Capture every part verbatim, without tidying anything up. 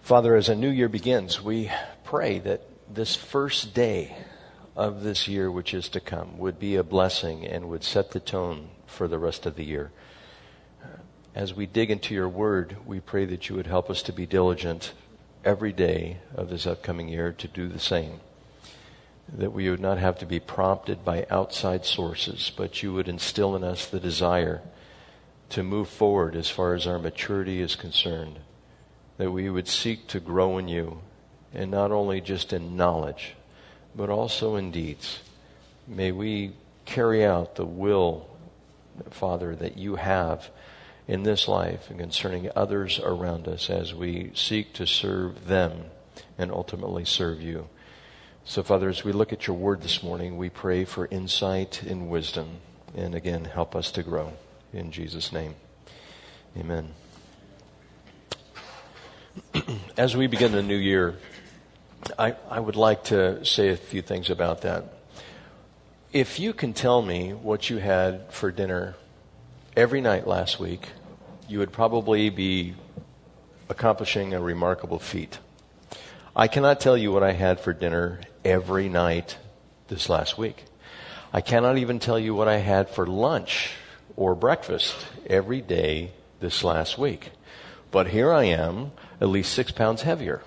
Father, as a new year begins, we pray that this first day of this year which is to come would be a blessing and would set the tone for the rest of the year. As we dig into your word, we pray that you would help us to be diligent every day of this upcoming year to do the same. That we would not have to be prompted by outside sources, but you would instill in us the desire to move forward as far as our maturity is concerned. That we would seek to grow in you, and not only just in knowledge, but also in deeds. May we carry out the will, Father, that you have in this life and concerning others around us as we seek to serve them and ultimately serve you. So, Father, as we look at your word this morning, we pray for insight and wisdom. And again, help us to grow. In Jesus' name, amen. As we begin the new year, I, I would like to say a few things about that. If you can tell me what you had for dinner every night last week, you would probably be accomplishing a remarkable feat. I cannot tell you what I had for dinner every night this last week. I cannot even tell you what I had for lunch or breakfast every day this last week. But here I am, at least six pounds heavier.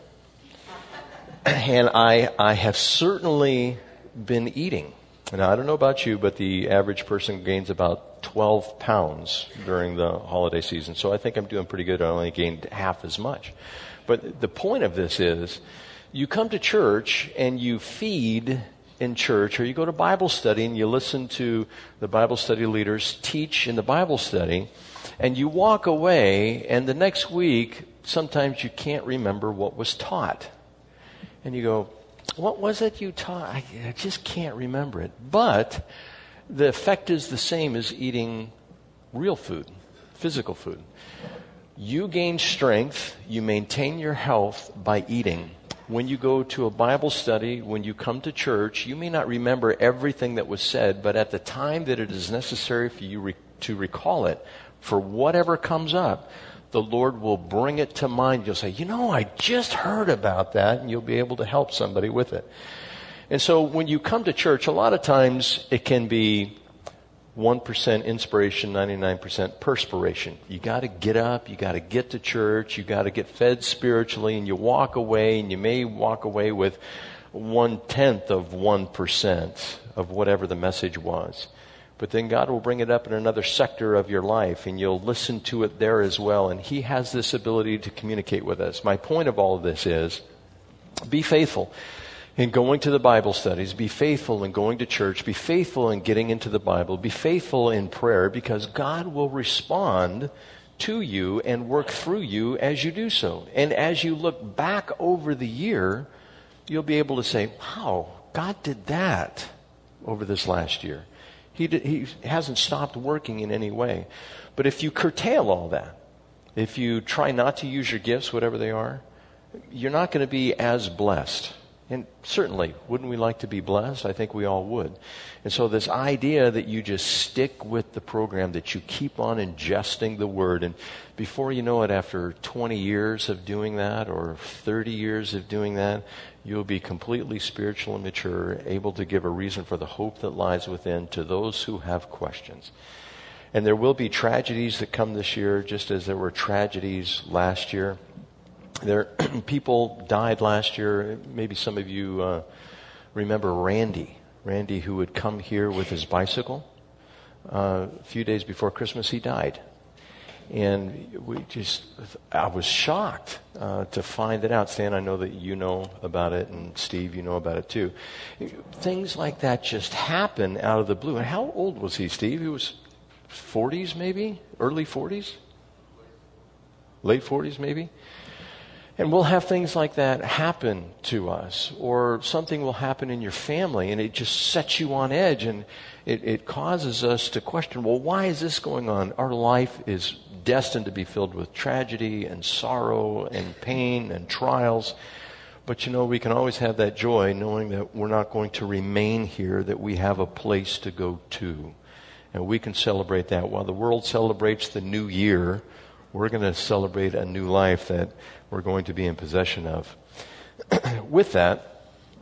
And I, I have certainly been eating. Now, I don't know about you, but the average person gains about twelve pounds during the holiday season. So I think I'm doing pretty good. I only gained half as much. But the point of this is, you come to church and you feed in church, or you go to Bible study and you listen to the Bible study leaders teach in the Bible study, and you walk away, and the next week, sometimes you can't remember what was taught. And you go, what was it you taught? I, I just can't remember it. But the effect is the same as eating real food, physical food. You gain strength, you maintain your health by eating. When you go to a Bible study, when you come to church, you may not remember everything that was said, but at the time that it is necessary for you re- to recall it, for whatever comes up, the Lord will bring it to mind. You'll say, you know, I just heard about that, and you'll be able to help somebody with it. And so when you come to church, a lot of times it can be one percent inspiration, ninety-nine percent perspiration. You got to get up, you got to get to church, you got to get fed spiritually, and you walk away, and you may walk away with one-tenth of one percent of whatever the message was. But then God will bring it up in another sector of your life, and you'll listen to it there as well. And He has this ability to communicate with us. My point of all of this is, be faithful in going to the Bible studies. Be faithful in going to church. Be faithful in getting into the Bible. Be faithful in prayer, because God will respond to you and work through you as you do so. And as you look back over the year, you'll be able to say, wow, God did that over this last year. He, did, he hasn't stopped working in any way. But if you curtail all that, if you try not to use your gifts, whatever they are, you're not going to be as blessed. And certainly, wouldn't we like to be blessed? I think we all would. And so this idea that you just stick with the program, that you keep on ingesting the Word, and before you know it, after twenty years of doing that, or thirty years of doing that, you'll be completely spiritual and mature, able to give a reason for the hope that lies within to those who have questions. And there will be tragedies that come this year, just as there were tragedies last year. There, people died last year. Maybe some of you uh, remember Randy. Randy, who would come here with his bicycle. Uh, a few days before Christmas, he died. And we just, I was shocked uh, to find it out. Stan, I know that you know about it, and Steve, you know about it too. Things like that just happen out of the blue. And how old was he, Steve? He was forties maybe? Early forties? Late forties maybe? And we'll have things like that happen to us, or something will happen in your family, and it just sets you on edge, and it, it causes us to question, well, why is this going on? Our life is destined to be filled with tragedy and sorrow and pain and trials. But you know, we can always have that joy knowing that we're not going to remain here, that we have a place to go to. And we can celebrate that. While the world celebrates the new year, We're going to celebrate a new life that we're going to be in possession of. With that,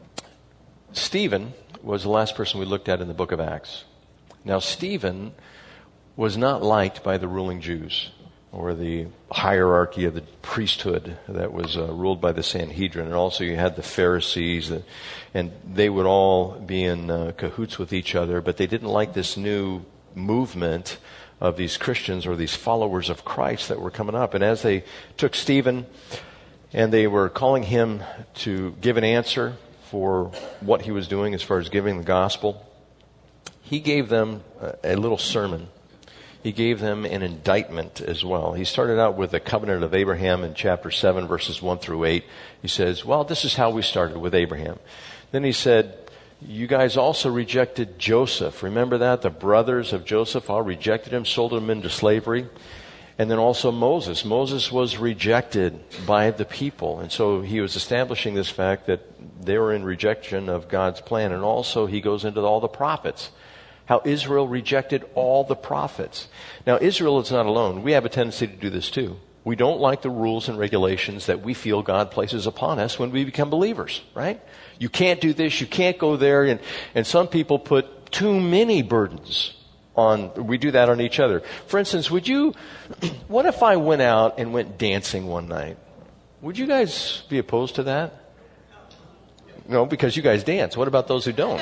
Stephen was the last person we looked at in the book of Acts. Now, Stephen was not liked by the ruling Jews or the hierarchy of the priesthood that was uh, ruled by the Sanhedrin. And also you had the Pharisees, uh, and they would all be in uh, cahoots with each other, but they didn't like this new movement of these Christians or these followers of Christ that were coming up. And as they took Stephen and they were calling him to give an answer for what he was doing as far as giving the gospel, he gave them a, a little sermon. He gave them an indictment as well. He started out with the covenant of Abraham in chapter seven, verses one through eight. He says, well, this is how we started with Abraham. Then he said, you guys also rejected Joseph. Remember that? The brothers of Joseph all rejected him, sold him into slavery. And then also Moses. Moses was rejected by the people. And so he was establishing this fact that they were in rejection of God's plan. And also he goes into all the prophets. How Israel rejected all the prophets. Now, Israel is not alone. We have a tendency to do this too. We don't like the rules and regulations that we feel God places upon us when we become believers, right? You can't do this, you can't go there, and, and some people put too many burdens on, we do that on each other. For instance, would you, what if I went out and went dancing one night? Would you guys be opposed to that? No, because you guys dance. What about those who don't?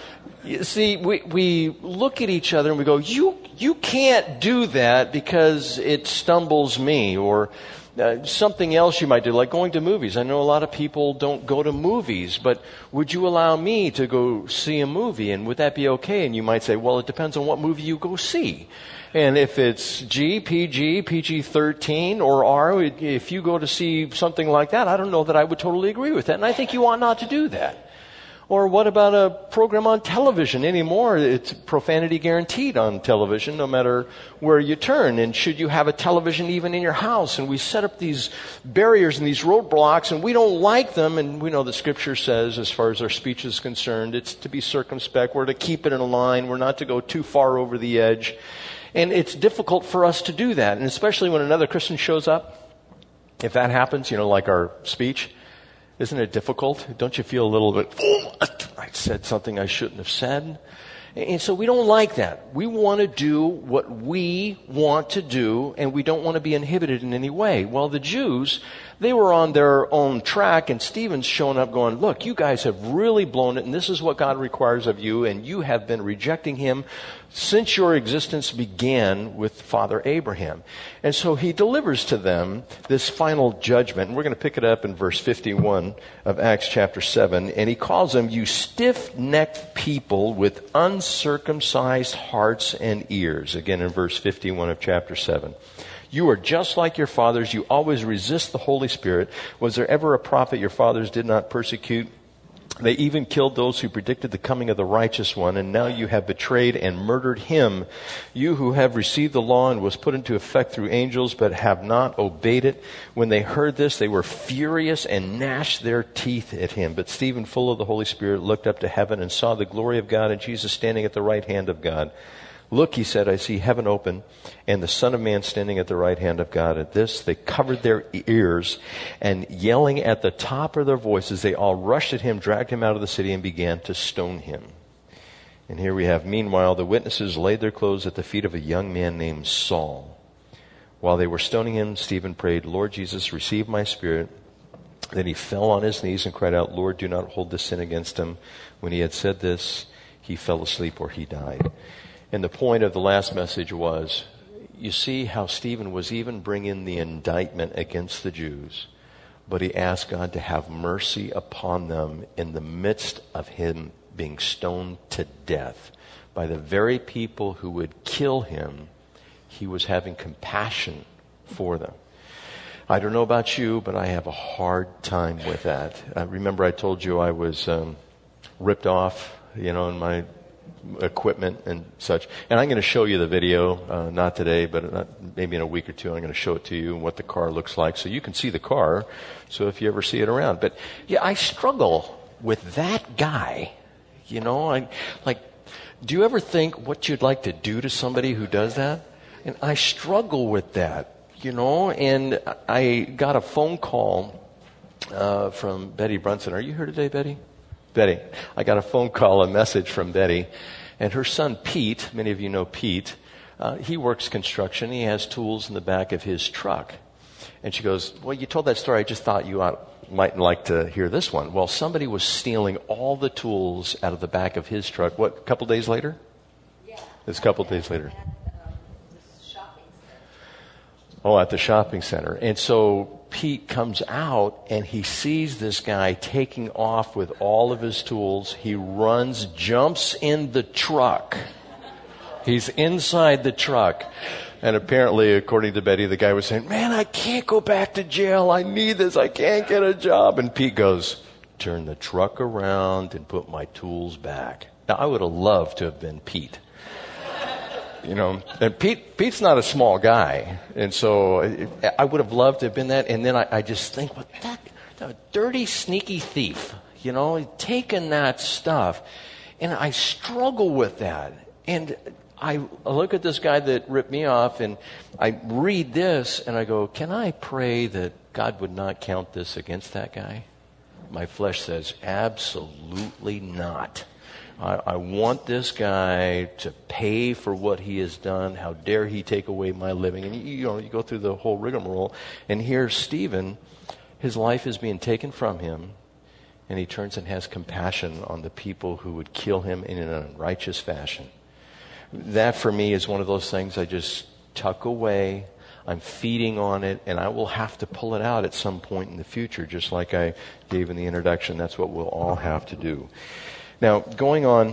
You see, we, we look at each other and we go, you, you can't do that because it stumbles me, or uh, something else you might do, like going to movies. I know a lot of people don't go to movies, but would you allow me to go see a movie, and would that be okay? And you might say, well, it depends on what movie you go see. And if it's G, P G, P G thirteen, or R, if you go to see something like that, I don't know that I would totally agree with that. And I think you ought not to do that. Or what about a program on television anymore? It's profanity guaranteed on television no matter where you turn. And should you have a television even in your house? And we set up these barriers and these roadblocks, and we don't like them. And we know the Scripture says, as far as our speech is concerned, it's to be circumspect. We're to keep it in a line. We're not to go too far over the edge. And it's difficult for us to do that. And especially when another Christian shows up, if that happens, you know, like our speech, isn't it difficult? Don't you feel a little bit, oh, I said something I shouldn't have said? And so we don't like that. We want to do what we want to do, and we don't want to be inhibited in any way. Well, the Jews, they were on their own track, and Stephen's showing up going, look, you guys have really blown it, and this is what God requires of you, and you have been rejecting him since your existence began with Father Abraham. And so he delivers to them this final judgment. And we're going to pick it up in verse fifty-one of Acts chapter seven. And he calls them, you stiff-necked people with uncircumcised hearts and ears. Again in verse fifty-one of chapter seven. You are just like your fathers. You always resist the Holy Spirit. Was there ever a prophet your fathers did not persecute? They even killed those who predicted the coming of the righteous one, and now you have betrayed and murdered him. You who have received the law and was put into effect through angels, but have not obeyed it. When they heard this, they were furious and gnashed their teeth at him. But Stephen, full of the Holy Spirit, looked up to heaven and saw the glory of God and Jesus standing at the right hand of God. Look, he said, I see heaven open and the Son of Man standing at the right hand of God. At this, they covered their ears, and yelling at the top of their voices, they all rushed at him, dragged him out of the city, and began to stone him. And here we have, meanwhile, the witnesses laid their clothes at the feet of a young man named Saul. While they were stoning him, Stephen prayed, Lord Jesus, receive my spirit. Then he fell on his knees and cried out, Lord, do not hold this sin against him. When he had said this, he fell asleep or he died. And the point of the last message was, you see how Stephen was even bringing the indictment against the Jews, but he asked God to have mercy upon them in the midst of him being stoned to death by the very people who would kill him. He was having compassion for them. I don't know about you, but I have a hard time with that. I remember I told you I was um, ripped off, you know, in my equipment and such. And I'm going to show you the video, uh, not today, but not, maybe in a week or two, I'm going to show it to you and what the car looks like so you can see the car, so if you ever see it around. But yeah, I struggle with that guy. You know, I like, do you ever think what you'd like to do to somebody who does that? And I struggle with that. you know, and I got a phone call uh, from Betty Brunson. Are you here today, Betty? Betty. I got a phone call, a message from Betty, and her son Pete, many of you know Pete, uh, he works construction. He has tools in the back of his truck. And she goes, well, you told that story. I just thought you ought, might like to hear this one. Well, somebody was stealing all the tools out of the back of his truck. What, a couple days later? Yeah. It's a couple days later. At, um, this shopping center. Oh, at the shopping center. And so Pete comes out and he sees this guy taking off with all of his tools. He runs, jumps in the truck. He's inside the truck. And apparently, according to Betty, the guy was saying, man, I can't go back to jail. I need this. I can't get a job. And Pete goes, turn the truck around and put my tools back. Now, I would have loved to have been Pete. You know, and Pete, Pete's not a small guy. And so I would have loved to have been that. And then I, I just think, well, that, that dirty, sneaky thief, you know, taking that stuff. And I struggle with that. And I look at this guy that ripped me off and I read this and I go, can I pray that God would not count this against that guy? My flesh says, absolutely not. I, I want this guy to pay for what he has done. How dare he take away my living? And you, you know, you go through the whole rigmarole and here's Stephen, his life is being taken from him and he turns and has compassion on the people who would kill him in an unrighteous fashion. That for me is one of those things I just tuck away. I'm feeding on it, and I will have to pull it out at some point in the future, just like I gave in the introduction. That's what we'll all have to do. Now, going on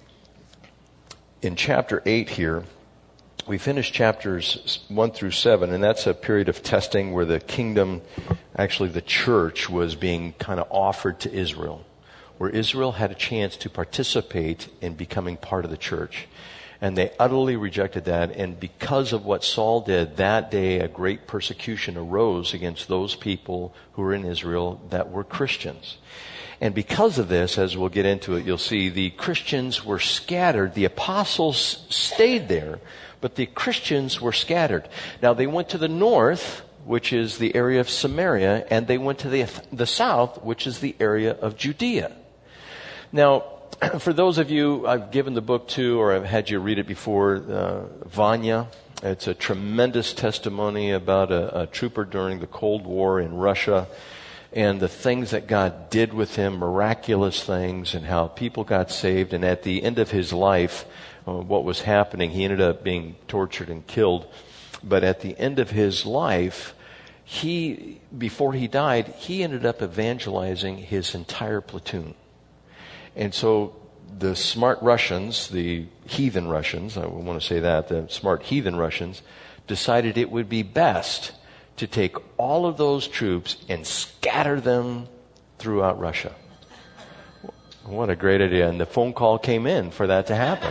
in chapter eight here, we finished chapters one through seven, and that's a period of testing where the kingdom, actually the church, was being kind of offered to Israel, where Israel had a chance to participate in becoming part of the church. And they utterly rejected that. And because of what Saul did, that day a great persecution arose against those people who were in Israel that were Christians. And because of this, as we'll get into it, you'll see the Christians were scattered. The apostles stayed there, but the Christians were scattered. Now they went to the north, which is the area of Samaria, and they went to the, the south, which is the area of Judea. Now, for those of you I've given the book to, or I've had you read it before, uh, Vanya, it's a tremendous testimony about a, a trooper during the Cold War in Russia and the things that God did with him, miraculous things, and how people got saved. And at the end of his life, uh, what was happening, he ended up being tortured and killed. But at the end of his life, he, before he died, he ended up evangelizing his entire platoon. And so the smart Russians, the heathen Russians, I want to say that, the smart heathen Russians, decided it would be best to take all of those troops and scatter them throughout Russia. What a great idea. And the phone call came in for that to happen.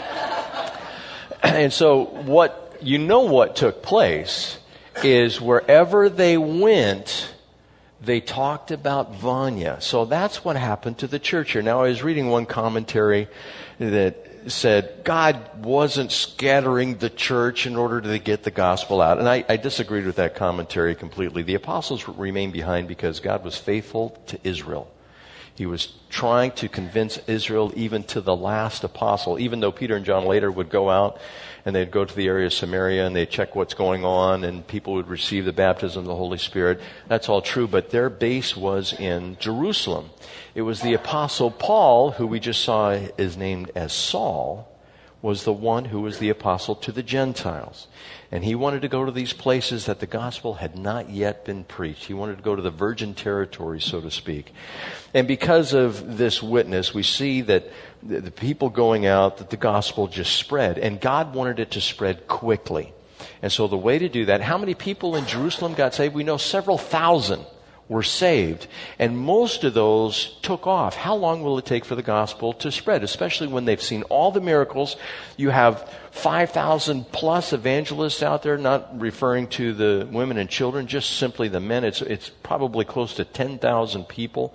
And so what, you know what took place is wherever they went, they talked about Vanya. So that's what happened to the church here. Now, I was reading one commentary that said God wasn't scattering the church in order to get the gospel out. And I, I disagreed with that commentary completely. The apostles remained behind because God was faithful to Israel. He was trying to convince Israel even to the last apostle, even though Peter and John later would go out and they'd go to the area of Samaria and they'd check what's going on and people would receive the baptism of the Holy Spirit. That's all true, but their base was in Jerusalem. It was the apostle Paul, who we just saw is named as Saul, was the one who was the apostle to the Gentiles. And he wanted to go to these places that the gospel had not yet been preached. He wanted to go to the virgin territory, so to speak. And because of this witness, we see that the people going out, that the gospel just spread. And God wanted it to spread quickly. And so the way to do that, how many people in Jerusalem got saved? We know several thousand were saved. And most of those took off. How long will it take for the gospel to spread? Especially when they've seen all the miracles. You have five thousand plus evangelists out there, not referring to the women and children, just simply the men. It's, it's probably close to ten thousand people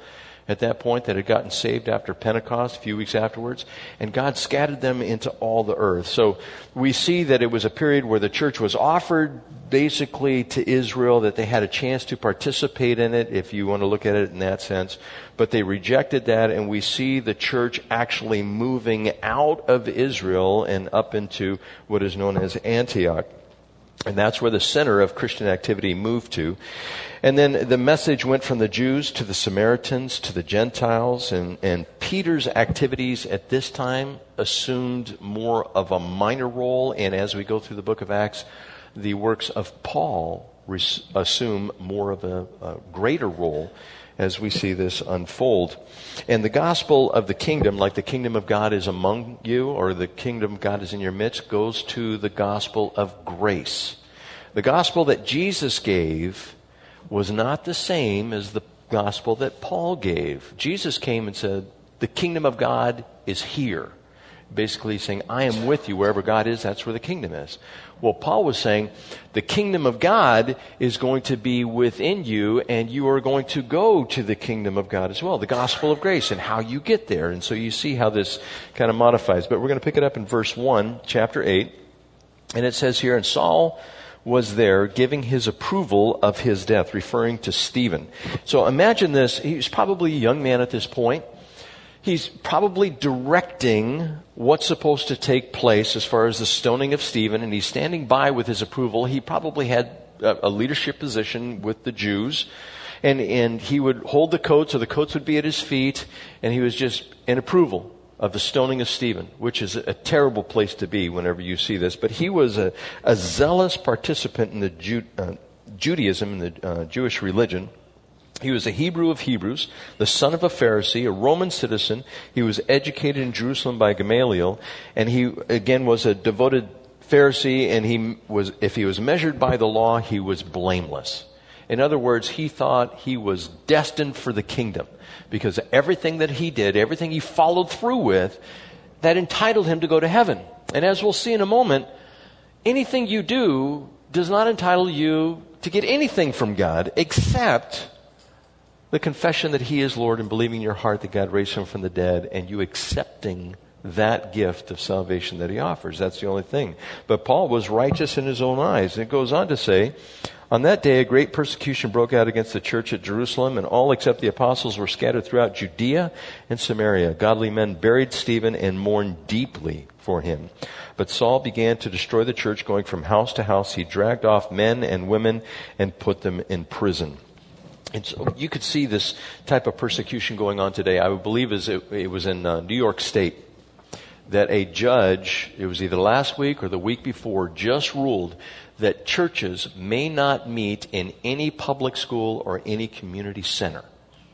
at that point that had gotten saved after Pentecost, a few weeks afterwards, and God scattered them into all the earth. So we see that it was a period where the church was offered basically to Israel, that they had a chance to participate in it, if you want to look at it in that sense. But they rejected that, and we see the church actually moving out of Israel and up into what is known as Antioch. And that's where the center of Christian activity moved to. And then the message went from the Jews to the Samaritans to the Gentiles. And, and Peter's activities at this time assumed more of a minor role. And as we go through the book of Acts, the works of Paul res- assume more of a, a greater role as we see this unfold. And the gospel of the kingdom, like the kingdom of God is among you, or the kingdom of God is in your midst, goes to the gospel of grace. The gospel that Jesus gave was not the same as the gospel that Paul gave. Jesus came and said, the kingdom of God is here. Basically saying, I am with you. Wherever God is, that's where the kingdom is. Well, Paul was saying, the kingdom of God is going to be within you, and you are going to go to the kingdom of God as well. The gospel of grace and how you get there. And so you see how this kind of modifies. But we're going to pick it up in verse one, chapter eight. And it says here, and Saul was there giving his approval of his death, referring to Stephen. So imagine this. He was probably a young man at this point. He's probably directing what's supposed to take place as far as the stoning of Stephen, and he's standing by with his approval. He probably had a, a leadership position with the Jews, and, and he would hold the coats, or the coats would be at his feet, and he was just in approval of the stoning of Stephen, which is a terrible place to be whenever you see this. But he was a, a zealous participant in the Ju- uh, Judaism, in the uh, Jewish religion. He was a Hebrew of Hebrews, the son of a Pharisee, a Roman citizen. He was educated in Jerusalem by Gamaliel, and he, again, was a devoted Pharisee, and he was, if he was measured by the law, he was blameless. In other words, he thought he was destined for the kingdom, because everything that he did, everything he followed through with, that entitled him to go to heaven. And as we'll see in a moment, anything you do does not entitle you to get anything from God except the confession that he is Lord, and believing in your heart that God raised him from the dead, and you accepting that gift of salvation that he offers. That's the only thing. But Paul was righteous in his own eyes. And it goes on to say, on that day a great persecution broke out against the church at Jerusalem, and all except the apostles were scattered throughout Judea and Samaria. Godly men buried Stephen and mourned deeply for him. But Saul began to destroy the church, going from house to house. He dragged off men and women and put them in prison. And so you could see this type of persecution going on today. I would believe it, it was in uh, New York State that a judge, it was either last week or the week before, just ruled that churches may not meet in any public school or any community center.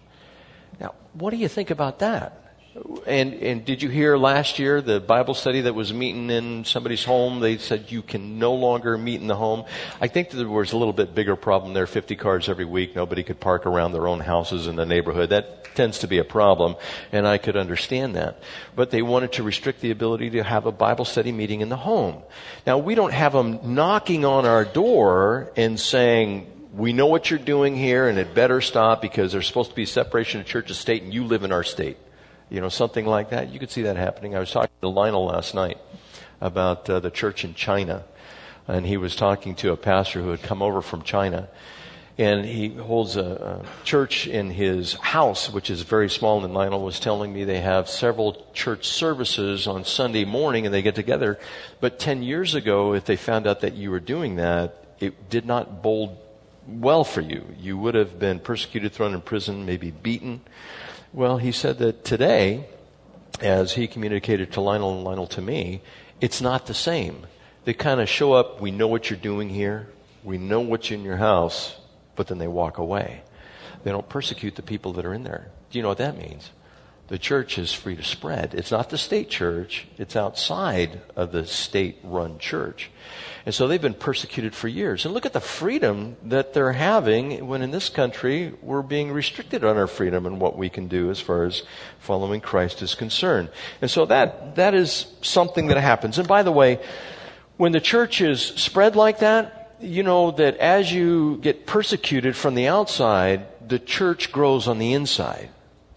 Now, what do you think about that? And and did you hear last year the Bible study that was meeting in somebody's home? They said you can no longer meet in the home. I think that there was a little bit bigger problem there. fifty cars every week. Nobody could park around their own houses in the neighborhood. That tends to be a problem, and I could understand that. But they wanted to restrict the ability to have a Bible study meeting in the home. Now, we don't have them knocking on our door and saying, we know what you're doing here, and it better stop because there's supposed to be separation of church and state, and you live in our state. You know, something like that. You could see that happening. I was talking to Lionel last night about uh, the church in China. And he was talking to a pastor who had come over from China. And he holds a, a church in his house, which is very small. And Lionel was telling me they have several church services on Sunday morning and they get together. But ten years ago, if they found out that you were doing that, it did not bode well for you. You would have been persecuted, thrown in prison, maybe beaten. Well, he said that today, as he communicated to Lionel and Lionel to me, it's not the same. They kind of show up, we know what you're doing here, we know what's in your house, but then they walk away. They don't persecute the people that are in there. Do you know what that means? The church is free to spread. It's not the state church, it's outside of the state-run church. And so they've been persecuted for years. And look at the freedom that they're having when in this country we're being restricted on our freedom and what we can do as far as following Christ is concerned. And so that that is something that happens. And by the way, when the church is spread like that, you know that as you get persecuted from the outside, the church grows on the inside.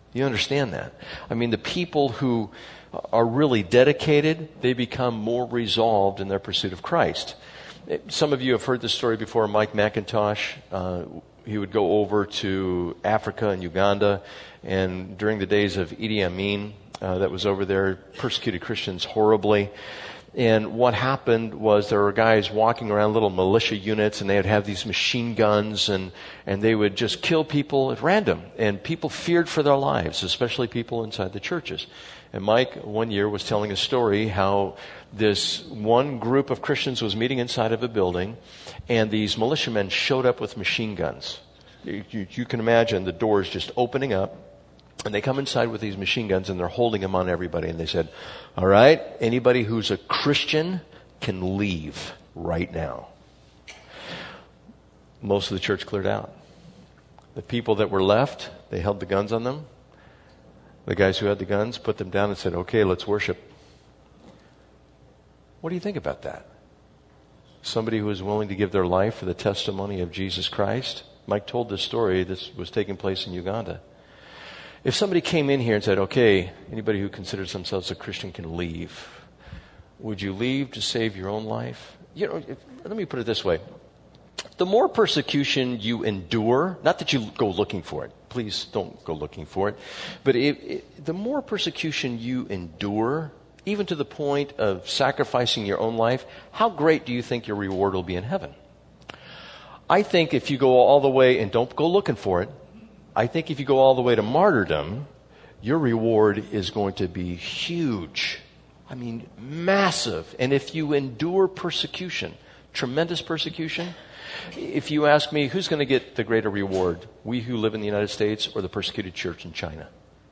You understand that? I mean, the people who are really dedicated, they become more resolved in their pursuit of Christ. Some of you have heard this story before. Mike McIntosh, uh, he would go over to Africa and Uganda, and during the days of Idi Amin, uh, that was over there, persecuted Christians horribly. And what happened was there were guys walking around, little militia units, and they would have these machine guns, and, and they would just kill people at random. And people feared for their lives, especially people inside the churches. And Mike, one year, was telling a story how this one group of Christians was meeting inside of a building, and these militiamen showed up with machine guns. You, you, you can imagine the doors just opening up, and they come inside with these machine guns, and they're holding them on everybody. And they said, all right, anybody who's a Christian can leave right now. Most of the church cleared out. The people that were left, they held the guns on them. The guys who had the guns put them down and said, okay, let's worship. What do you think about that? Somebody who was willing to give their life for the testimony of Jesus Christ. Mike told this story. This was taking place in Uganda. If somebody came in here and said, okay, anybody who considers themselves a Christian can leave, would you leave to save your own life? You know, if, let me put it this way. The more persecution you endure, not that you go looking for it, please don't go looking for it, but it, it, the more persecution you endure, even to the point of sacrificing your own life, how great do you think your reward will be in heaven? I think if you go all the way, and don't go looking for it, I think if you go all the way to martyrdom, your reward is going to be huge. I mean, massive. And if you endure persecution, tremendous persecution, if you ask me, who's going to get the greater reward? We who live in the United States or the persecuted church in China?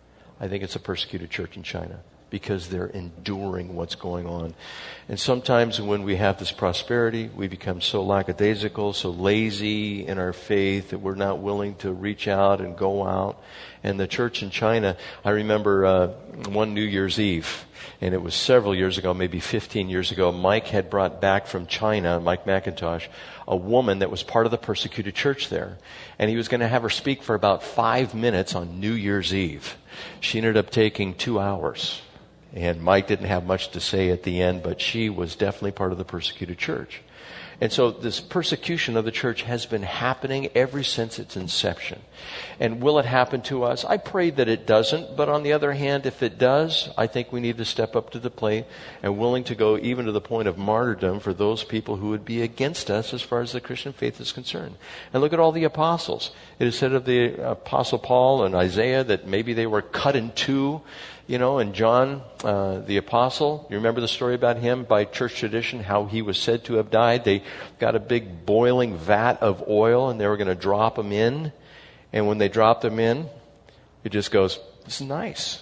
I think it's a persecuted church in China, because they're enduring what's going on. And sometimes when we have this prosperity, we become so lackadaisical, so lazy in our faith that we're not willing to reach out and go out. And the church in China, I remember uh, one New Year's Eve, and it was several years ago, maybe fifteen years ago, Mike had brought back from China, Mike McIntosh, a woman that was part of the persecuted church there. And he was going to have her speak for about five minutes on New Year's Eve. She ended up taking two hours. And Mike didn't have much to say at the end, but she was definitely part of the persecuted church. And so this persecution of the church has been happening ever since its inception. And will it happen to us? I pray that it doesn't. But on the other hand, if it does, I think we need to step up to the plate and willing to go even to the point of martyrdom for those people who would be against us as far as the Christian faith is concerned. And look at all the apostles. It is said of the Apostle Paul and Isaiah that maybe they were cut in two. You know, and John, uh, the apostle, you remember the story about him by church tradition, how he was said to have died. They got a big boiling vat of oil and they were going to drop him in. And when they dropped him in, it just goes, this is nice.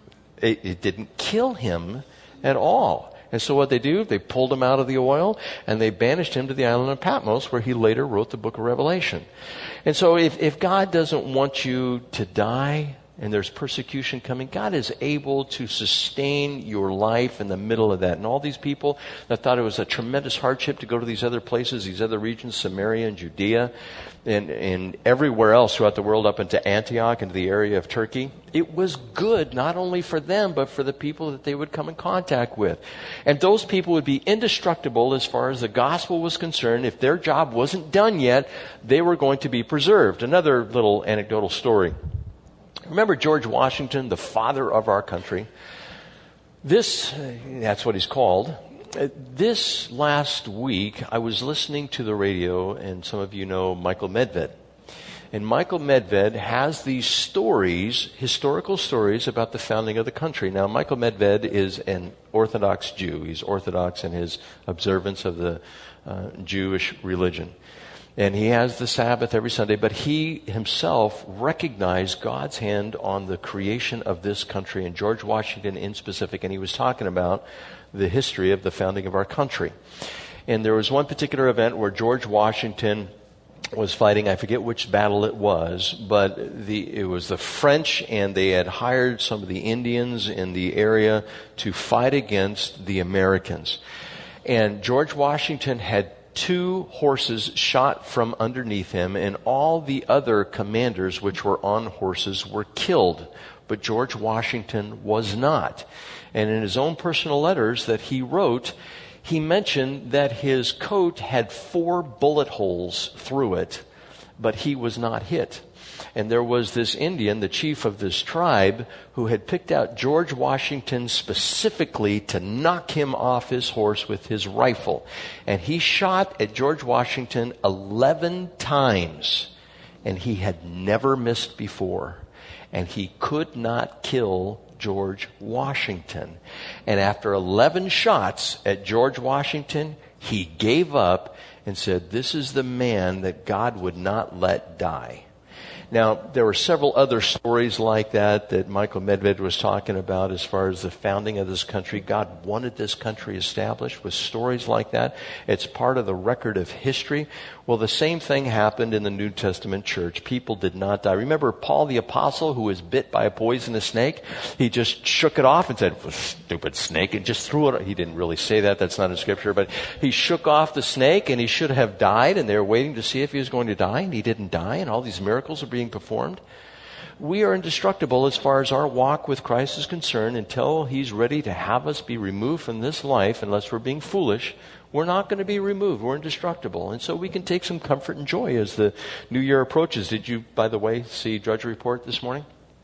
It, it didn't kill him at all. And so what they do, they pulled him out of the oil and they banished him to the island of Patmos, where he later wrote the book of Revelation. And so if, if God doesn't want you to die, and there's persecution coming, God is able to sustain your life in the middle of that. And all these people that thought it was a tremendous hardship to go to these other places, these other regions, Samaria and Judea, and, and everywhere else throughout the world up into Antioch, into the area of Turkey, it was good not only for them, but for the people that they would come in contact with. And those people would be indestructible as far as the gospel was concerned. If their job wasn't done yet, they were going to be preserved. Another little anecdotal story. Remember George Washington, the father of our country? This, that's what he's called. This last week, I was listening to the radio, and some of you know Michael Medved. And Michael Medved has these stories, historical stories about the founding of the country. Now, Michael Medved is an Orthodox Jew. He's Orthodox in his observance of the uh, Jewish religion. And he has the Sabbath every Sunday, but he himself recognized God's hand on the creation of this country, and George Washington in specific, and he was talking about the history of the founding of our country. And there was one particular event where George Washington was fighting, I forget which battle it was, but the it was the French, and they had hired some of the Indians in the area to fight against the Americans. And George Washington had two horses shot from underneath him, and all the other commanders which were on horses were killed. But George Washington was not. And in his own personal letters that he wrote, he mentioned that his coat had four bullet holes through it, but he was not hit. And there was this Indian, the chief of this tribe, who had picked out George Washington specifically to knock him off his horse with his rifle. And he shot at George Washington eleven times, and he had never missed before. And he could not kill George Washington. And after eleven shots at George Washington, he gave up and said, this is the man that God would not let die. Now, there were several other stories like that that Michael Medved was talking about as far as the founding of this country. God wanted this country established with stories like that. It's part of the record of history. Well, the same thing happened in the New Testament church. People did not die. Remember Paul the Apostle, who was bit by a poisonous snake? He just shook it off and said, stupid snake, and just threw it. He didn't really say that. That's not in Scripture. But he shook off the snake, and he should have died, and they were waiting to see if he was going to die, and he didn't die, and all these miracles are being performed. We are indestructible as far as our walk with Christ is concerned until He's ready to have us be removed from this life. Unless we're being foolish, we're not going to be removed. We're indestructible. And so we can take some comfort and joy as the new year approaches. Did you, by the way, see Drudge Report this morning?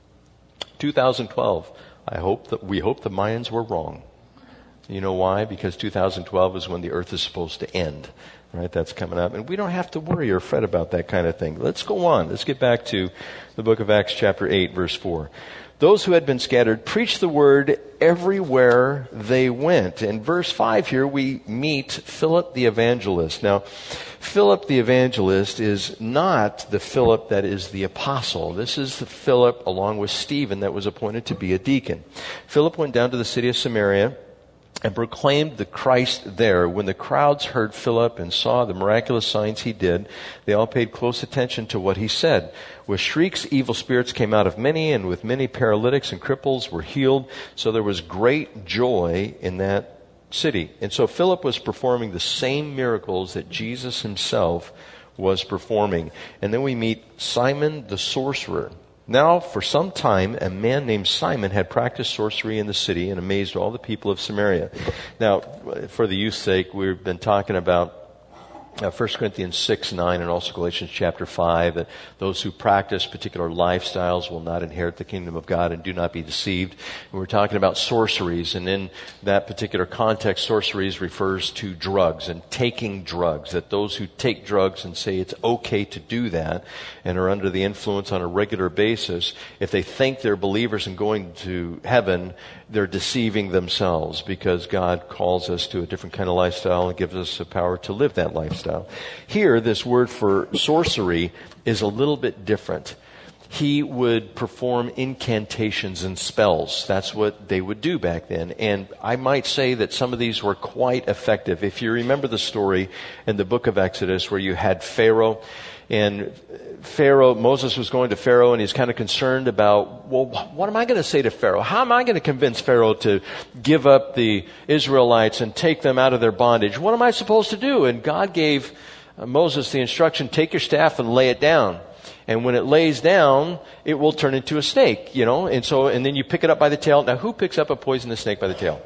two thousand twelve. I hope that we hope the Mayans were wrong. You know why? Because two thousand twelve is when the earth is supposed to end. Right, that's coming up. And we don't have to worry or fret about that kind of thing. Let's go on. Let's get back to the book of Acts chapter eight, verse four. Those who had been scattered preached the word everywhere they went. In verse five here, we meet Philip the evangelist. Now, Philip the evangelist is not the Philip that is the apostle. This is the Philip along with Stephen that was appointed to be a deacon. Philip went down to the city of Samaria and proclaimed the Christ there. When the crowds heard Philip and saw the miraculous signs he did, they all paid close attention to what he said. With shrieks, evil spirits came out of many, and with many paralytics and cripples were healed. So there was great joy in that city. And so Philip was performing the same miracles that Jesus himself was performing. And then we meet Simon the sorcerer. Now, for some time, a man named Simon had practiced sorcery in the city and amazed all the people of Samaria. Now, for the youth's sake, we've been talking about Uh, First Corinthians six, nine, and also Galatians chapter five, that those who practice particular lifestyles will not inherit the kingdom of God, and do not be deceived. And we're talking about sorceries, and in that particular context, sorceries refers to drugs and taking drugs, that those who take drugs and say it's okay to do that and are under the influence on a regular basis, if they think they're believers and going to heaven, they're deceiving themselves, because God calls us to a different kind of lifestyle and gives us the power to live that lifestyle. Here, this word for sorcery is a little bit different. He would perform incantations and spells. That's what they would do back then. And I might say that some of these were quite effective. If you remember the story in the book of Exodus where you had Pharaoh, and Pharaoh, Moses was going to Pharaoh, and he's kind of concerned about, well, what am I going to say to Pharaoh? How am I going to convince Pharaoh to give up the Israelites and take them out of their bondage? What am I supposed to do? And God gave Moses the instruction, take your staff and lay it down. And when it lays down, it will turn into a snake, you know, and so, and then you pick it up by the tail. Now, who picks up a poisonous snake by the tail?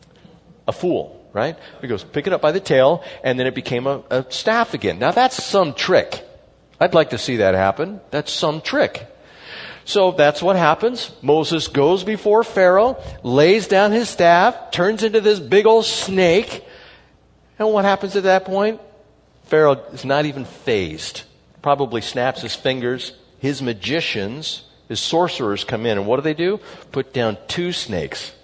A fool, right? He goes, pick it up by the tail, and then it became a, a staff again. Now, that's some trick. I'd like to see that happen. That's some trick. So that's what happens. Moses goes before Pharaoh, lays down his staff, turns into this big old snake. And what happens at that point? Pharaoh is not even fazed. Probably snaps his fingers. His magicians, his sorcerers come in. And what do they do? Put down two snakes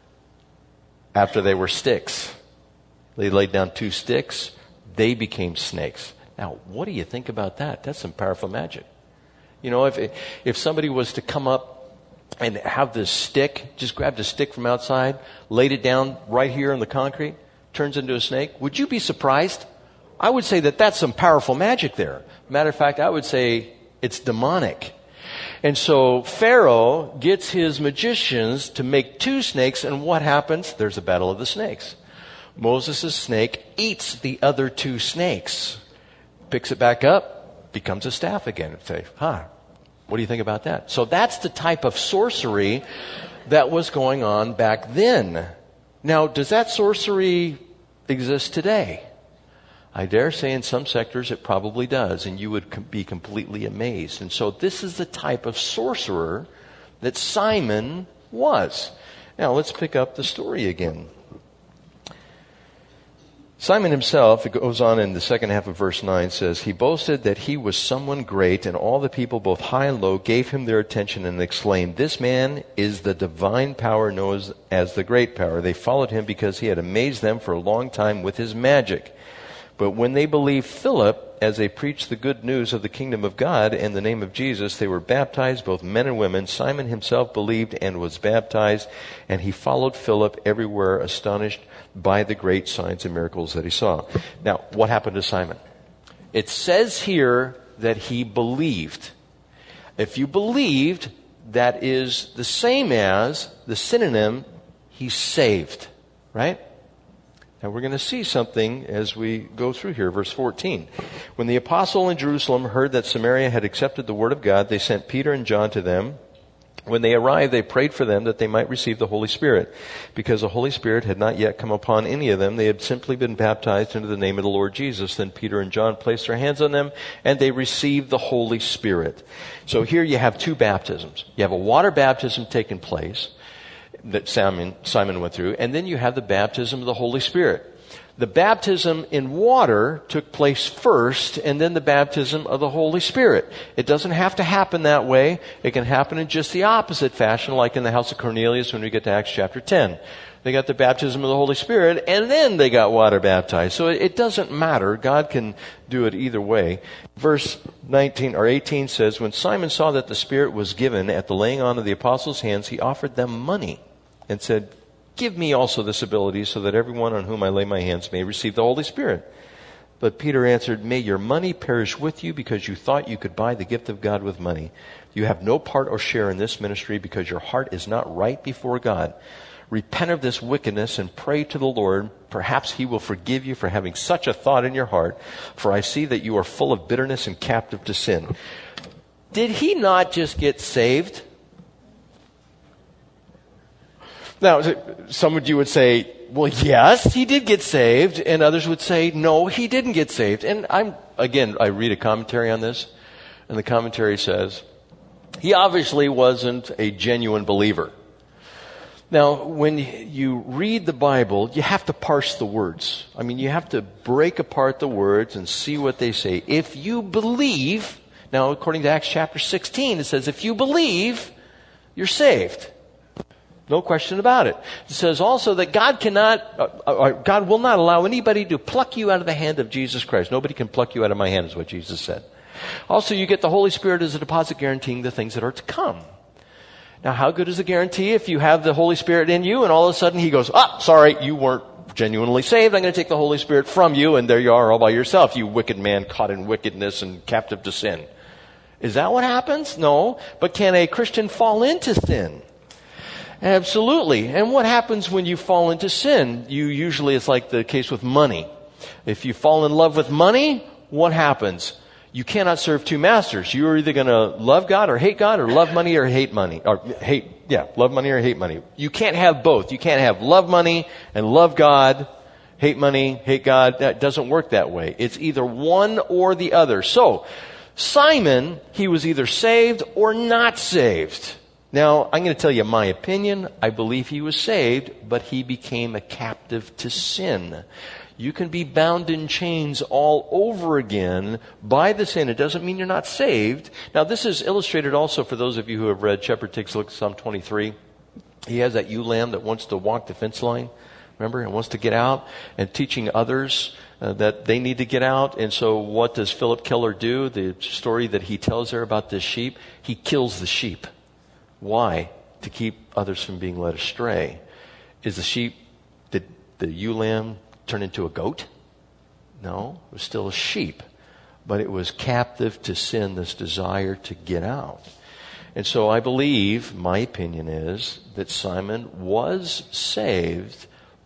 after they were sticks. They laid down two sticks. They became snakes. Now, what do you think about that? That's some powerful magic. You know, if if somebody was to come up and have this stick, just grabbed a stick from outside, laid it down right here on the concrete, turns into a snake, would you be surprised? I would say that that's some powerful magic there. Matter of fact, I would say it's demonic. And so Pharaoh gets his magicians to make two snakes, and what happens? There's a battle of the snakes. Moses' snake eats the other two snakes, picks it back up, becomes a staff again. And say, huh, what do you think about that? So that's the type of sorcery that was going on back then. Now, does that sorcery exist today? I dare say in some sectors it probably does, and you would com- be completely amazed. And so this is the type of sorcerer that Simon was. Now, let's pick up the story again. Simon himself, it goes on in the second half of verse nine, says, he boasted that he was someone great, and all the people, both high and low, gave him their attention and exclaimed, this man is the divine power known as the great power. They followed him because he had amazed them for a long time with his magic. But when they believed Philip, as they preached the good news of the kingdom of God and the name of Jesus, they were baptized, both men and women. Simon himself believed and was baptized, and he followed Philip everywhere, astonished by the great signs and miracles that he saw. Now, what happened to Simon? It says here that he believed. If you believed, that is the same as the synonym, he's saved, right? Now we're going to see something as we go through here. Verse fourteen. When the apostle in Jerusalem heard that Samaria had accepted the word of God, they sent Peter and John to them. When they arrived, they prayed for them that they might receive the Holy Spirit. Because the Holy Spirit had not yet come upon any of them, they had simply been baptized into the name of the Lord Jesus. Then Peter and John placed their hands on them, and they received the Holy Spirit. So here you have two baptisms. You have a water baptism taking place that Simon, Simon went through, and then you have the baptism of the Holy Spirit. The baptism in water took place first, and then the baptism of the Holy Spirit. It doesn't have to happen that way. It can happen in just the opposite fashion, like in the house of Cornelius when we get to Acts chapter ten. They got the baptism of the Holy Spirit, and then they got water baptized. So it doesn't matter. God can do it either way. Verse nineteen or eighteen says, when Simon saw that the Spirit was given at the laying on of the apostles' hands, he offered them money and said, give me also this ability so that everyone on whom I lay my hands may receive the Holy Spirit. But Peter answered, may your money perish with you because you thought you could buy the gift of God with money. You have no part or share in this ministry because your heart is not right before God. Repent of this wickedness and pray to the Lord. Perhaps he will forgive you for having such a thought in your heart. For I see that you are full of bitterness and captive to sin. Did he not just get saved? Now, some of you would say, well, yes, he did get saved. And others would say, no, he didn't get saved. And I'm, again, I read a commentary on this. And the commentary says, he obviously wasn't a genuine believer. Now, when you read the Bible, you have to parse the words. I mean, you have to break apart the words and see what they say. If you believe, now according to Acts chapter sixteen, it says, if you believe, you're saved. No question about it. It says also that God cannot, uh, uh, God will not allow anybody to pluck you out of the hand of Jesus Christ. Nobody can pluck you out of my hand is what Jesus said. Also, you get the Holy Spirit as a deposit guaranteeing the things that are to come. Now, how good is the guarantee if you have the Holy Spirit in you and all of a sudden he goes, ah, sorry, you weren't genuinely saved. I'm going to take the Holy Spirit from you and there you are all by yourself, you wicked man caught in wickedness and captive to sin. Is that what happens? No. But can a Christian fall into sin? Absolutely. And what happens when you fall into sin? You usually, it's like the case with money. If you fall in love with money, what happens? You cannot serve two masters. You're either going to love God or hate God, or love money or hate money, or hate, yeah, love money or hate money. You can't have both. You can't have love money and love God, hate money, hate God. That doesn't work that way. It's either one or the other. So, Simon, he was either saved or not saved. Now, I'm going to tell you my opinion. I believe he was saved, but he became a captive to sin. You can be bound in chains all over again by the sin. It doesn't mean you're not saved. Now, this is illustrated also for those of you who have read Shepherd Takes a Look at Psalm twenty-three. He has that ewe lamb that wants to walk the fence line, remember, and wants to get out, and teaching others uh, that they need to get out. And so what does Philip Keller do? The story that he tells there about this sheep, he kills the sheep. Why? To keep others from being led astray. Is the sheep, did the ewe lamb turn into a goat? No, it was still a sheep. But it was captive to sin, this desire to get out. And so I believe, my opinion is, that Simon was saved,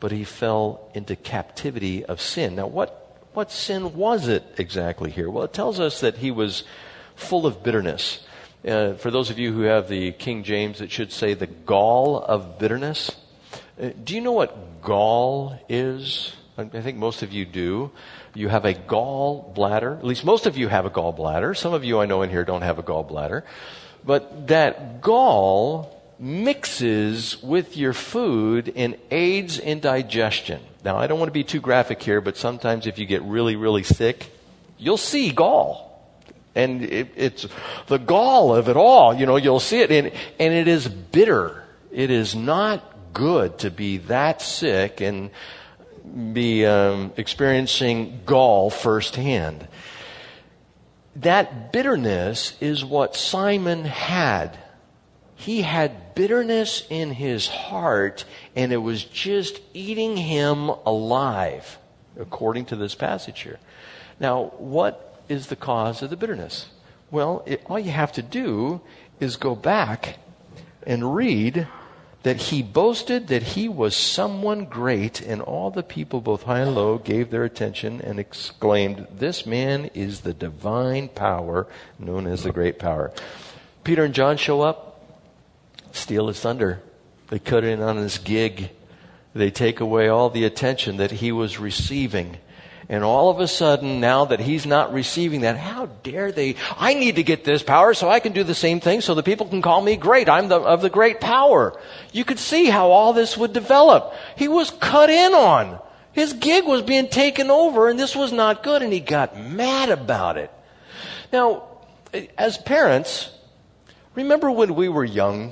but he fell into captivity of sin. Now, what, what sin was it exactly here? Well, it tells us that he was full of bitterness. Uh, for those of you who have the King James, it should say the gall of bitterness. Uh, do you know what gall is? I, I think most of you do. You have a gall bladder. At least most of you have a gall bladder. Some of you I know in here don't have a gall bladder. But that gall mixes with your food and aids in digestion. Now, I don't want to be too graphic here, but sometimes if you get really, really sick, you'll see gall. And it, it's the gall of it all. You know, you'll see it. And, and it is bitter. It is not good to be that sick and be um, experiencing gall firsthand. That bitterness is what Simon had. He had bitterness in his heart, and it was just eating him alive, according to this passage here. Now, what is the cause of the bitterness? Well, it, all you have to do is go back and read that he boasted that he was someone great, and all the people, both high and low, gave their attention and exclaimed, "This man is the divine power, known as the great power." Peter and John show up, steal his thunder. They cut in on his gig. They take away all the attention that he was receiving. And all of a sudden, now that he's not receiving that, how dare they? I need to get this power so I can do the same thing so the people can call me great. I'm the, of the great power. You could see how all this would develop. He was cut in on. His gig was being taken over, and this was not good, and he got mad about it. Now, as parents, remember when we were young?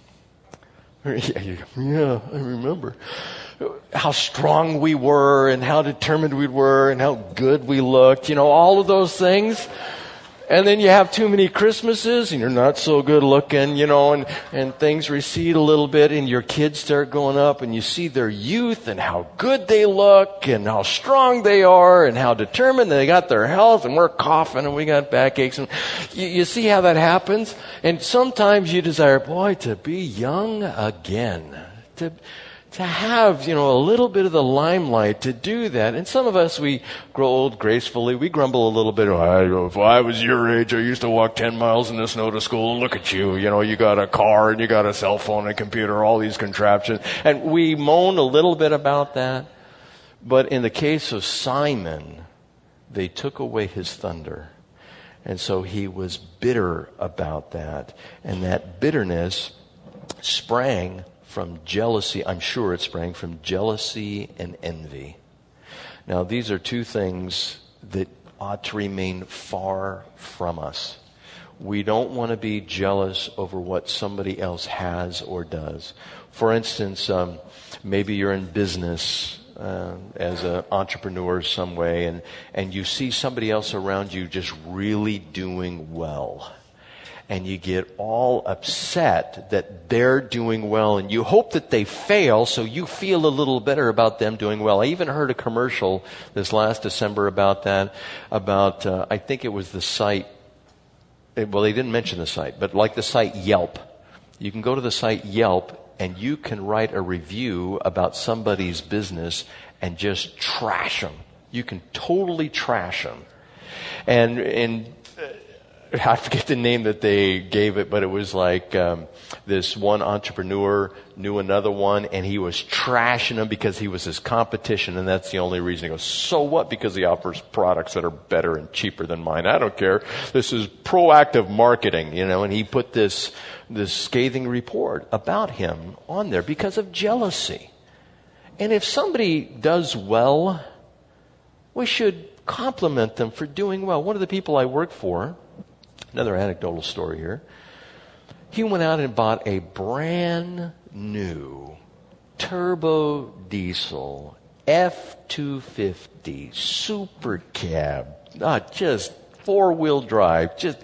Yeah, I remember. How strong we were and how determined we were and how good we looked, you know, all of those things. And then you have too many Christmases and you're not so good looking, you know, and, and things recede a little bit and your kids start going up and you see their youth and how good they look and how strong they are and how determined they got their health, and we're coughing and we got backaches. And you, you see how that happens? And sometimes you desire, boy, to be young again, to To have, you know, a little bit of the limelight, to do that. And some of us, we grow old gracefully. We grumble a little bit. Oh, if I was your age, I used to walk ten miles in the snow to school. Look at you. You know, you got a car and you got a cell phone and a computer, all these contraptions. And we moan a little bit about that. But in the case of Simon, they took away his thunder. And so he was bitter about that. And that bitterness sprang from jealousy. I'm sure it sprang from jealousy and envy. Now, these are two things that ought to remain far from us. We don't want to be jealous over what somebody else has or does. For instance, um, maybe you're in business uh, as an entrepreneur some way, and, and you see somebody else around you just really doing well. And you get all upset that they're doing well, and you hope that they fail so you feel a little better about them doing well. I even heard a commercial this last December about that, about, uh, I think it was the site, it, well, they didn't mention the site, but like the site Yelp. You can go to the site Yelp and you can write a review about somebody's business and just trash them. You can totally trash them. And, and, I forget the name that they gave it, but it was like um, this one entrepreneur knew another one, and he was trashing him because he was his competition, and that's the only reason. He goes, so what? Because he offers products that are better and cheaper than mine. I don't care. This is proactive marketing, you know. And he put this this scathing report about him on there because of jealousy. And if somebody does well, we should compliment them for doing well. One of the people I work for, another anecdotal story here. He went out and bought a brand new turbo diesel F two fifty super cab. Ah, just four-wheel drive. Just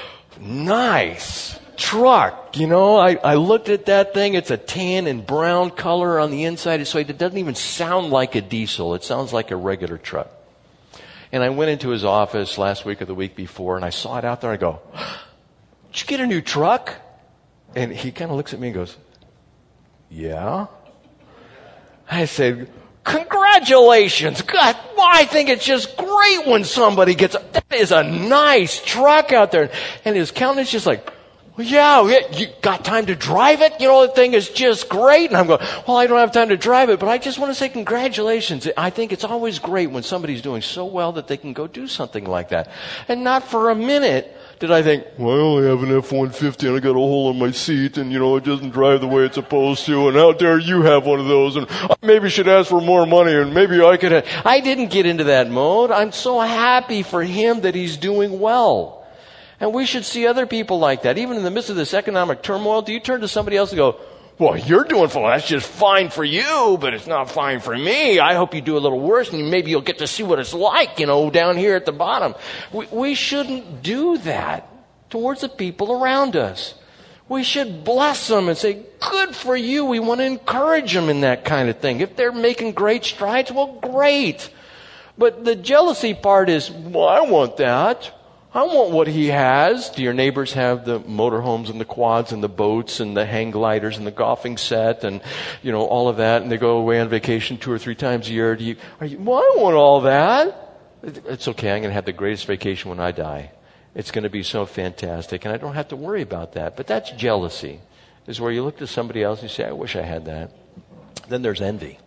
nice truck. You know, I, I looked at that thing. It's a tan and brown color on the inside. So it doesn't even sound like a diesel. It sounds like a regular truck. And I went into his office last week or the week before, and I saw it out there. I go, did you get a new truck? And he kind of looks at me and goes, yeah. I said, congratulations. God, well, I think it's just great when somebody gets, a, that is a nice truck out there. And his countenance just like, well, yeah, you got time to drive it? You know, the thing is just great. And I'm going, well, I don't have time to drive it, but I just want to say congratulations. I think it's always great when somebody's doing so well that they can go do something like that. And not for a minute did I think, well, I only have an F one fifty and I got a hole in my seat and, you know, it doesn't drive the way it's supposed to. And out there you have one of those and I maybe should ask for more money and maybe I could have. I didn't get into that mode. I'm so happy for him that he's doing well. And we should see other people like that. Even in the midst of this economic turmoil, do you turn to somebody else and go, well, you're doing fine. That's just fine for you, but it's not fine for me. I hope you do a little worse and maybe you'll get to see what it's like, you know, down here at the bottom. We, we shouldn't do that towards the people around us. We should bless them and say, good for you. We want to encourage them in that kind of thing. If they're making great strides, well, great. But the jealousy part is, well, I want that. I want what he has. Do your neighbors have the motorhomes and the quads and the boats and the hang gliders and the golfing set and, you know, all of that, and they go away on vacation two or three times a year? Do you, are you, well, I want all that. It's okay. I'm going to have the greatest vacation when I die. It's going to be so fantastic, and I don't have to worry about that. But that's jealousy, is where you look to somebody else and you say, I wish I had that. Then there's envy.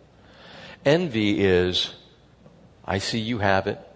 Envy is, I see you have it.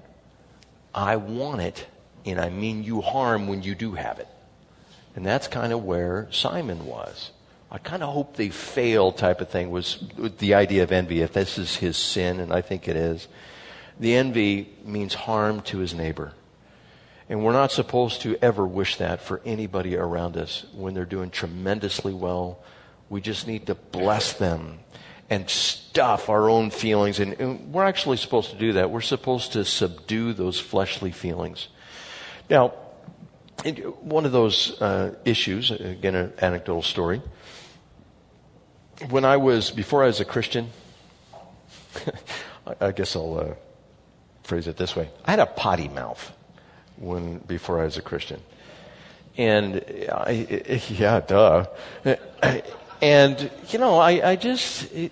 I want it. And I mean you harm when you do have it. And that's kind of where Simon was. I kind of hope they fail type of thing was the idea of envy, if this is his sin, and I think it is. The envy means harm to his neighbor. And we're not supposed to ever wish that for anybody around us when they're doing tremendously well. We just need to bless them and stuff our own feelings. And, and we're actually supposed to do that. We're supposed to subdue those fleshly feelings. Now, one of those uh, issues, again, an anecdotal story. When I was, before I was a Christian, I guess I'll uh, phrase it this way. I had a potty mouth when before I was a Christian. And, I, yeah, duh. And, you know, I, I just, it,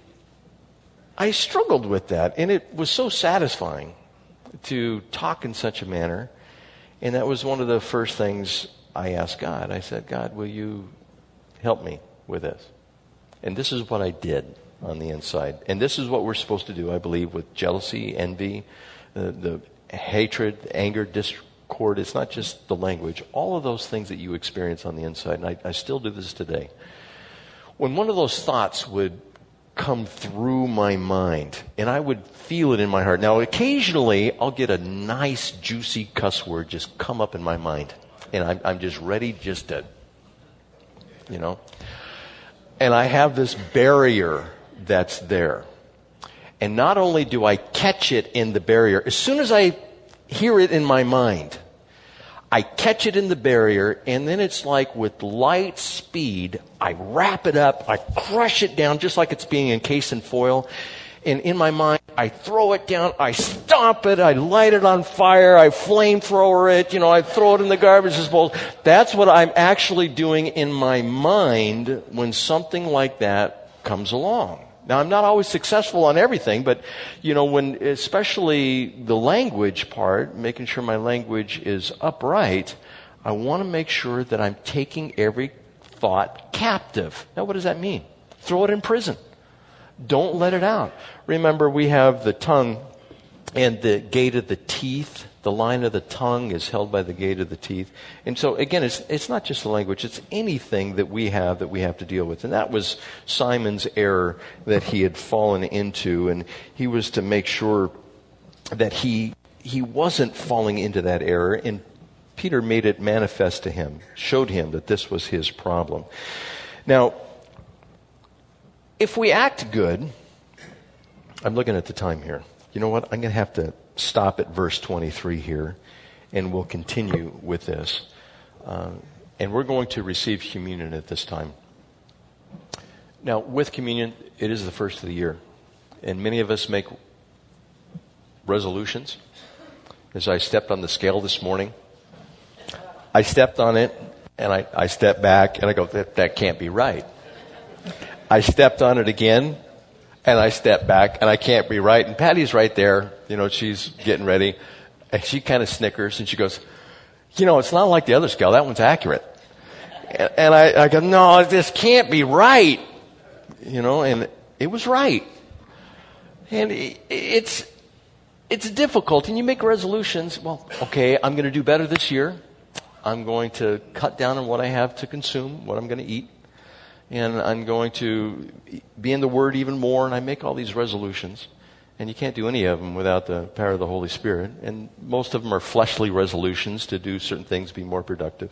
I struggled with that. And it was so satisfying to talk in such a manner. And that was one of the first things I asked God. I said, God, will you help me with this? And this is what I did on the inside. And this is what we're supposed to do, I believe, with jealousy, envy, uh, the hatred, anger, discord. It's not just the language. All of those things that you experience on the inside. And I, I still do this today. When one of those thoughts would come through my mind, and I would feel it in my heart. Now, occasionally, I'll get a nice, juicy cuss word just come up in my mind, and I'm, I'm just ready just to, you know. And I have this barrier that's there. And not only do I catch it in the barrier, as soon as I hear it in my mind, I catch it in the barrier, and then it's like with light speed, I wrap it up, I crush it down just like it's being encased in foil. And in my mind, I throw it down, I stomp it, I light it on fire, I flamethrower it, you know, I throw it in the garbage disposal. That's what I'm actually doing in my mind when something like that comes along. Now, I'm not always successful on everything, but, you know, when, especially the language part, making sure my language is upright, I want to make sure that I'm taking every thought captive. Now, what does that mean? Throw it in prison. Don't let it out. Remember, we have the tongue and the gate of the teeth. The line of the tongue is held by the gate of the teeth. And so, again, it's it's not just the language. It's anything that we have that we have to deal with. And that was Simon's error that he had fallen into. And he was to make sure that he he wasn't falling into that error. And Peter made it manifest to him, showed him that this was his problem. Now, if we act good, I'm looking at the time here. You know what? I'm going to have to stop at verse twenty-three here, and we'll continue with this. Uh, and we're going to receive communion at this time. Now, with communion, it is the first of the year. And many of us make resolutions. As I stepped on the scale this morning, I stepped on it, and I, I stepped back, and I go, that, that can't be right. I stepped on it again, And I step back, and I can't be right. And Patty's right there. You know, she's getting ready. And she kind of snickers, and she goes, you know, it's not like the other scale. That one's accurate. And, and I, I go, no, this can't be right. You know, and it was right. And it, it's it's difficult. And you make resolutions. Well, okay, I'm going to do better this year. I'm going to cut down on what I have to consume, what I'm going to eat. And I'm going to be in the Word even more, and I make all these resolutions. And you can't do any of them without the power of the Holy Spirit. And most of them are fleshly resolutions to do certain things, be more productive.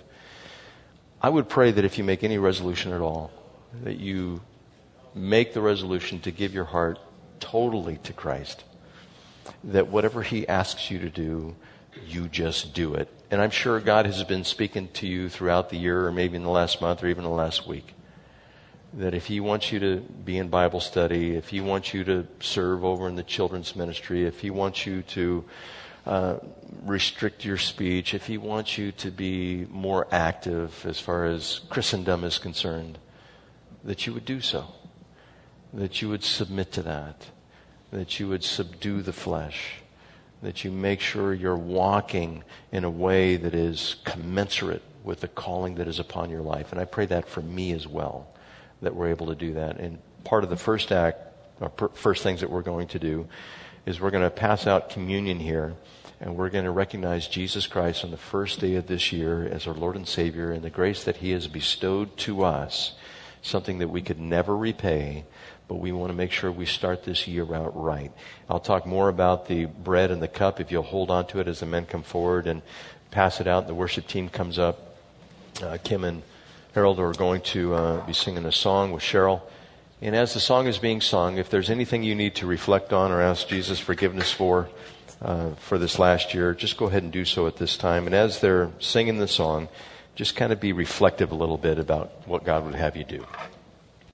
I would pray that if you make any resolution at all, that you make the resolution to give your heart totally to Christ. That whatever He asks you to do, you just do it. And I'm sure God has been speaking to you throughout the year, or maybe in the last month, or even the last week. That if He wants you to be in Bible study, if He wants you to serve over in the children's ministry, if He wants you to uh, restrict your speech, if He wants you to be more active as far as Christendom is concerned, that you would do so. That you would submit to that. That you would subdue the flesh. That you make sure you're walking in a way that is commensurate with the calling that is upon your life. And I pray that for me as well, that we're able to do that. And part of the first act, or per, first things that we're going to do, is we're going to pass out communion here, and we're going to recognize Jesus Christ on the first day of this year as our Lord and Savior, and the grace that He has bestowed to us, something that we could never repay, but we want to make sure we start this year out right. I'll talk more about the bread and the cup if you'll hold on to it as the men come forward and pass it out. The worship team comes up. Uh, Kim and Harold are going to uh, be singing a song with Cheryl. And as the song is being sung, if there's anything you need to reflect on or ask Jesus forgiveness for, uh, for this last year, just go ahead and do so at this time. And as they're singing the song, just kind of be reflective a little bit about what God would have you do.